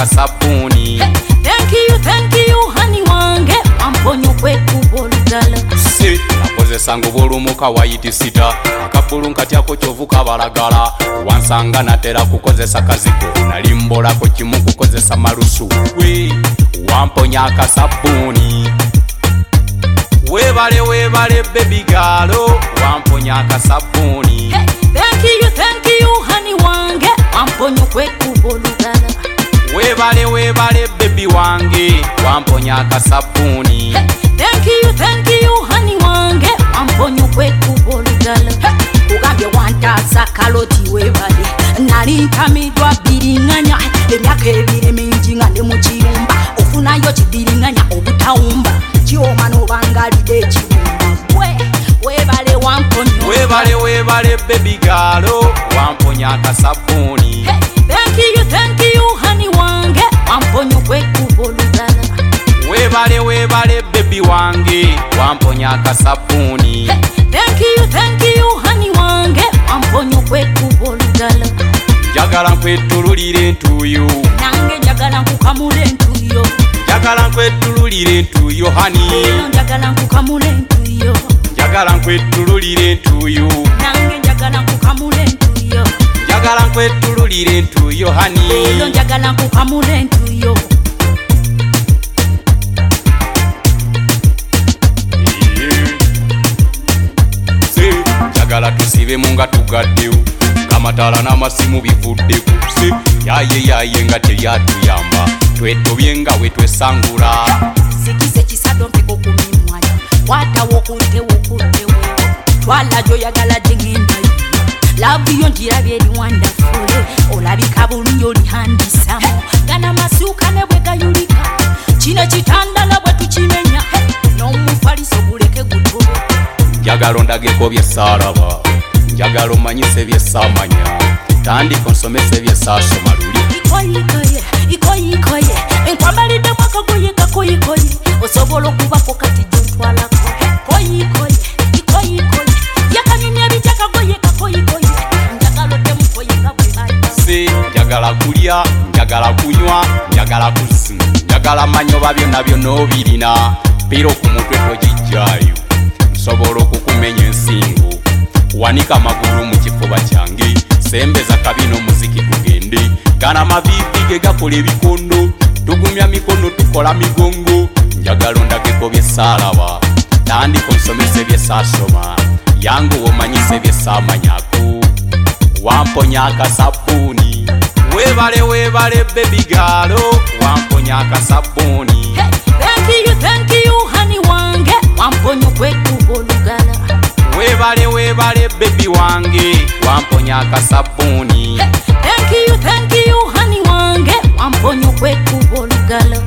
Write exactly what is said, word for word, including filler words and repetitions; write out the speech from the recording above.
akasabuni. Thank you, thank you, honey wange, wamponyo kwekuba olugala. Si, nakozesa ngubulumuka wayitisita, akabulu nkatyako kyovu kabalagala. Wansanga natera kukozesa kazigo, nalimbolako kimu kukozesa malusu. We, wamponya akasabuni. Webale webale baby galo, wamponya akasabuni. Hey, thank you, thank you, honey wange, wamponyo kwekuba olugala. Webale webale baby wange, wamponya akasabuni. Hey, thank you, thank you, honey wange, wamponyo kwekuba olugala. Hey, ugambye wantasa kaloti webale, nali nkamidwa biringanya, emyaka ebiri mingi nga ndi mu kiyumba, ofunayo kibiringanya obutawumba, kioma n'obangalidde ekibumba. We, webale wamponyo. Webale webale baby galo, wamponya akasabuni. Hey, thank you, thank you, honey wange, wamponyo kwekuba olugala. Webale webale baby wange, wamponya akasabuni. Hey, thank you, thank you, honey wange, wamponyo kwekuba olugala. Njagala nkwetululire entuyo, nange njagala nkukamula entuyo. njagala nkwetululire entuyo honey. Eno njagala nkukamula entuyo. Njagala nkwetululire entuyo, nange njagala nkukamula entuyo. njagala nkwetululire entuyo honey. Eno njagala nkukamula entuyo. Se, njagala tusibe munga tugaddewo, kamatala n'amasimu bivuddeku. Se, yaye yaye nga teryatuyamba, twetobye nga we twesangula. Sikise kisado mpeko kumimwanya, watawo kuntewo kuntewo, twala joyagala jengendayo. Love yo njirabye eri wonderful, olabika bulungi olihandisamo, gana masuka ne bwe gayulika, kino kitandala bwe tukimenya, n'omufaliso guleke gutobe. Njagala ondageko bye saalaba, njagala omanyise bye saamanya, tandika onsomese bye saasoma luli. Ikoyikoye, ikoyikoye, enkwambaliddemu akagoye kakoyikoye, osobola okubako kati gyentwalako. Koyikoye, ikoyikoye, yakanyumya ebijja kagoye kakoyikoye, njagala oddemu koyika bwe bayita. Se, njagala kulya, njagala kunywa, njagala kuzinga, njagala manyoba byonna byonna obirina, pira ku mutwe togijjaayo, nsobola okukumenya ensingo, wanika amagulu mu kifuba kyange, sembeza kabina omuziki gugende, gana mavivi ge gakola ebikondo, tugumya mikono tukola migongo. Njagala ondageko bye saalaba, tandika onsomese bye saasoma, yange womanyise bye saamanyako, wamponya akasabuni. Webale webale baby galo, wamponya akasabuni. Hey, thank you, thank you, honey wange, wamponyo kwekuba olugala. Webale webale baby wange, wamponya akasabuni. Hey, thank you, thank you, honey wange, wamponyo kwekuba olugala.